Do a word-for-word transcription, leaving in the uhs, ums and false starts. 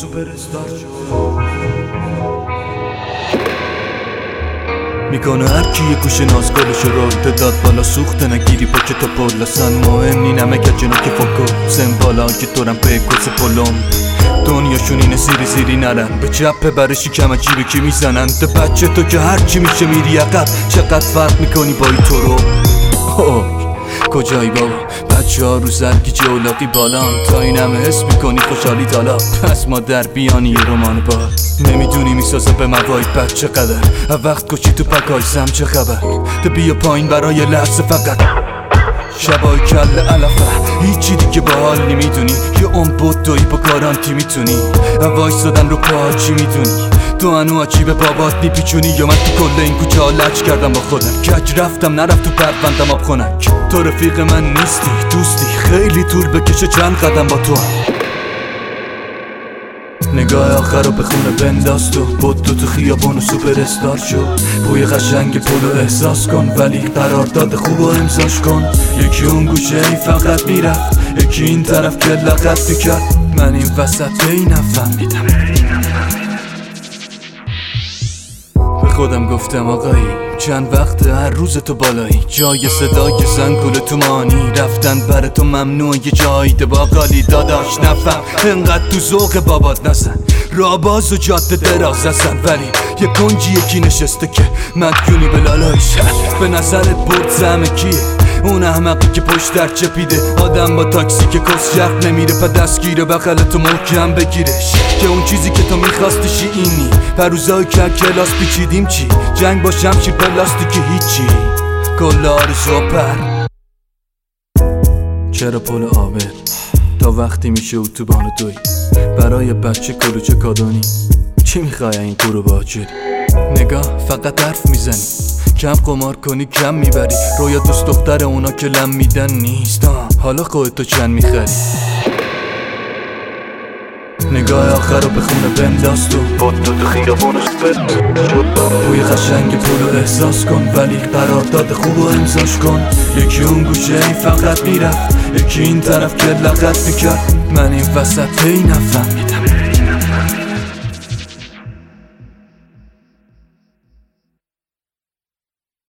سوپر استار شد. میکنه هر کی یه گوشه ناز گلشو رو داد بالا سوخته نگیری با که تا پل اصلا مهم نی نمه جنو که فکر سن بالا که دورم پیکوس پلم دنیاشون اینه سیری سیری نرن به چپه برای شکم عجیبه که میزنن ده بچه تو که هرچی میشه میری عقب چقدر فرق میکنی با ای تو رو کجایی بابا بچه ها رو زرگی جولاقی بالان تا این همه حس میکنی خوشحالی دالا پس ما در بیانی یه رمان با نمیدونی میسازه به مواید بد چقدر وقت کشی تو پکایزم چه خبر تو بیا پایین برای لحظه فقط شبای کل علفه هیچی دیگه با حال نمیدونی یه اون بود توی با گارانتی میتونی وایستادن رو پا چی میدونی تو هنو عجیب بابات میپیچونی یا من تو کل این کوچه ها لچ کردم با خودم کج رفتم نرفت تو پروندم آب خونک تو رفیق من نیستی دوستی خیلی طول بکشه چند قدم با تو هم. نگاه آخر رو به خونه بنداز تو بود تو تو خیابون و سوپر استار شو بوی قشنگ پولو احساس کن ولی قرارداد خوب و امضاش کن یکی اون گوشه ای فقط میرفت یکی این طرف که لغت میکرد من این وسط به این نفهمیدم به خودم گفتم آقایی چند وقت هر روز تو بالایی جای صدای زنگول تو مانی رفتن بر تو ممنوع یه جایی ده باقالی داداش نفهم انقدر تو ذوق بابات نزن راباز و جاده دراز هستن ولی یه کنجی یکی نشسته که مدیونی به لالایش به نظرت برد زمه کیه اون احمقی که پشت در چپیده آدم با تاکسی که کس شرق نمیره پا دستگیره بغل تو محکم بگیرش که اون چیزی که تو میخواستیشی اینی پروزای که کلاس پیچیدیم چی جنگ با شمشیر پلاستیکی هیچی کل آرزو پر چرا پل آبر تا وقتی میشه اتوبان دوی برای بچه کلوچه کادونی چی میخوای این کورو باجری نگاه فقط حرف میزنی کم قمار کنی کم میبری رویا دوست دختر اونا که لم میدن نیست حالا خودتو چند میخری نگاه آخر رو به خونه بنداز تو بود تو تو خیابون و سپر بوی قشنگ پولو احساس کن ولی قرارداد خوب و امضاش کن یکی اون گوشه ای فقط میرفت یکی این طرف که لغت میکرد من این وسط هی نفهمیدم